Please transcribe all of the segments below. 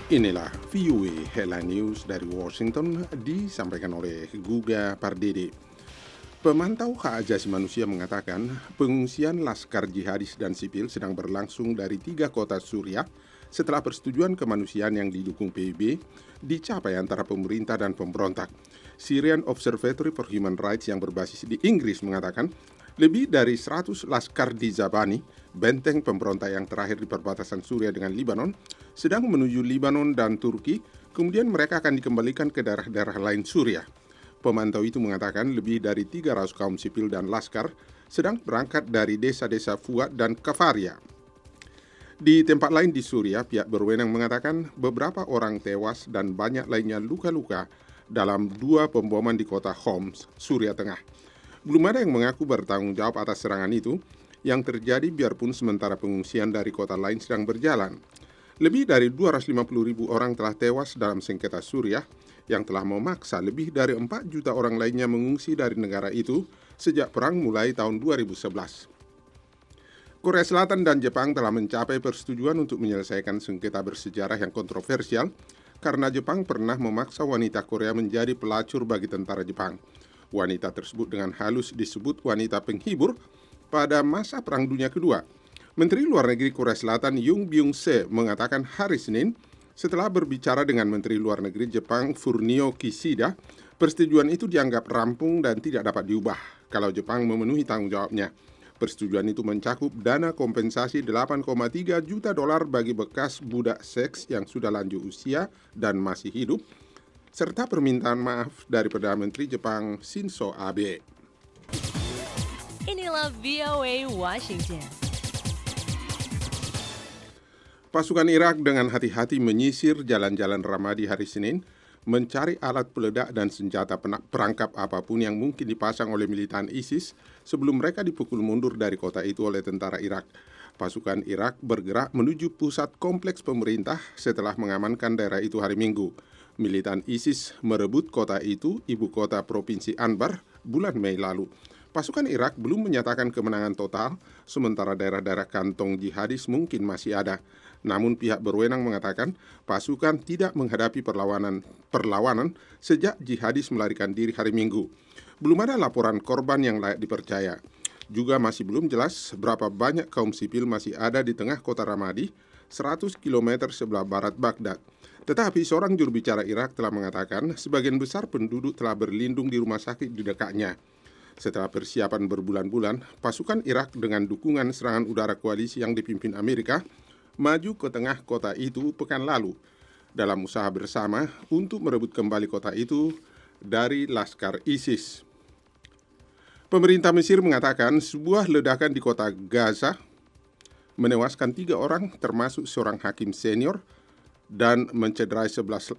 Inilah VOA Headline News dari Washington disampaikan oleh Guga Pardede. Pemantau hak asasi manusia mengatakan pengungsian laskar jihadis dan sipil sedang berlangsung dari 3 kota Suriah setelah persetujuan kemanusiaan yang didukung PBB dicapai antara pemerintah dan pemberontak. Syrian Observatory for Human Rights yang berbasis di Inggris mengatakan lebih dari 100 laskar di Zabani, benteng pemberontak yang terakhir di perbatasan Suriah dengan Libanon, sedang menuju Libanon dan Turki, kemudian mereka akan dikembalikan ke daerah-daerah lain Suriah. Pemantau itu mengatakan lebih dari 300 kaum sipil dan laskar sedang berangkat dari desa-desa Fuad dan Kafaria. Di tempat lain di Suriah, pihak berwenang mengatakan beberapa orang tewas dan banyak lainnya luka-luka dalam 2 pemboman di kota Homs, Suriah Tengah. Belum ada yang mengaku bertanggung jawab atas serangan itu yang terjadi biarpun sementara pengungsian dari kota lain sedang berjalan. Lebih dari 250.000 orang telah tewas dalam sengketa Suriah yang telah memaksa lebih dari 4 juta orang lainnya mengungsi dari negara itu sejak perang mulai tahun 2011. Korea Selatan dan Jepang telah mencapai persetujuan untuk menyelesaikan sengketa bersejarah yang kontroversial karena Jepang pernah memaksa wanita Korea menjadi pelacur bagi tentara Jepang. Wanita tersebut dengan halus disebut wanita penghibur pada masa Perang Dunia Kedua. Menteri Luar Negeri Korea Selatan Yoon Byung-se mengatakan hari Senin setelah berbicara dengan Menteri Luar Negeri Jepang Fumio Kishida, persetujuan itu dianggap rampung dan tidak dapat diubah kalau Jepang memenuhi tanggung jawabnya. Persetujuan itu mencakup dana kompensasi $8,3 juta bagi bekas budak seks yang sudah lanjut usia dan masih hidup, serta permintaan maaf dari Perdana Menteri Jepang Shinzo Abe. Inilah VOA Washington. Pasukan Irak dengan hati-hati menyisir jalan-jalan Ramadi hari Senin, mencari alat peledak dan senjata perangkap apapun yang mungkin dipasang oleh militan ISIS sebelum mereka dipukul mundur dari kota itu oleh tentara Irak. Pasukan Irak bergerak menuju pusat kompleks pemerintah setelah mengamankan daerah itu hari Minggu. Militan ISIS merebut kota itu, ibu kota provinsi Anbar, bulan Mei lalu. Pasukan Irak belum menyatakan kemenangan total, sementara daerah-daerah kantong jihadis mungkin masih ada. Namun pihak berwenang mengatakan pasukan tidak menghadapi perlawanan sejak jihadis melarikan diri hari Minggu. Belum ada laporan korban yang layak dipercaya. Juga masih belum jelas berapa banyak kaum sipil masih ada di tengah kota Ramadi, 100 km sebelah barat Baghdad. Tetapi seorang juru bicara Irak telah mengatakan sebagian besar penduduk telah berlindung di rumah sakit di dekatnya. Setelah persiapan berbulan-bulan, pasukan Irak dengan dukungan serangan udara koalisi yang dipimpin Amerika maju ke tengah kota itu pekan lalu dalam usaha bersama untuk merebut kembali kota itu dari laskar ISIS. Pemerintah Mesir mengatakan sebuah ledakan di kota Gaza menewaskan 3 orang termasuk seorang hakim senior dan mencederai 11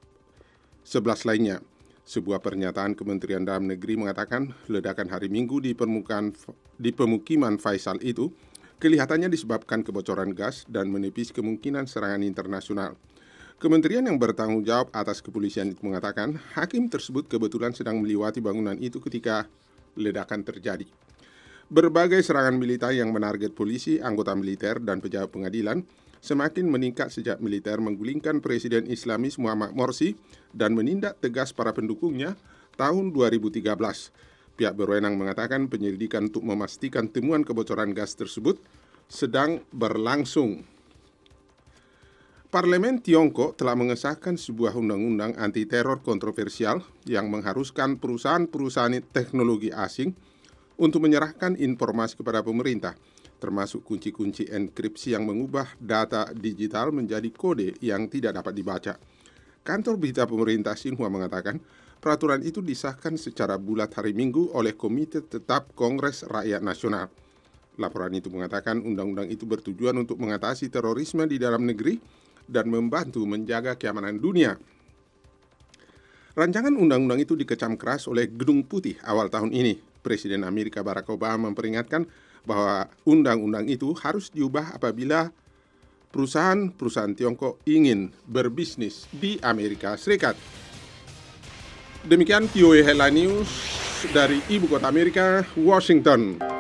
lainnya. Sebuah pernyataan Kementerian Dalam Negeri mengatakan ledakan hari Minggu di pemukiman Faisal itu kelihatannya disebabkan kebocoran gas dan menepis kemungkinan serangan internasional. Kementerian yang bertanggung jawab atas kepolisian itu mengatakan hakim tersebut kebetulan sedang melewati bangunan itu ketika ledakan terjadi. Berbagai serangan militer yang menarget polisi, anggota militer, dan pejabat pengadilan semakin meningkat sejak militer menggulingkan Presiden Islamis Muhammad Morsi dan menindak tegas para pendukungnya tahun 2013. Pihak berwenang mengatakan penyelidikan untuk memastikan temuan kebocoran gas tersebut sedang berlangsung. Parlemen Tiongkok telah mengesahkan sebuah undang-undang anti-teror kontroversial yang mengharuskan perusahaan-perusahaan teknologi asing untuk menyerahkan informasi kepada pemerintah, termasuk kunci-kunci enkripsi yang mengubah data digital menjadi kode yang tidak dapat dibaca. Kantor berita pemerintah Xinhua mengatakan peraturan itu disahkan secara bulat hari Minggu oleh Komite Tetap Kongres Rakyat Nasional. Laporan itu mengatakan undang-undang itu bertujuan untuk mengatasi terorisme di dalam negeri dan membantu menjaga keamanan dunia. Rancangan undang-undang itu dikecam keras oleh Gedung Putih awal tahun ini. Presiden Amerika Barack Obama memperingatkan bahwa undang-undang itu harus diubah apabila perusahaan-perusahaan Tiongkok ingin berbisnis di Amerika Serikat. Demikian VOA Headline News dari Ibu Kota Amerika, Washington.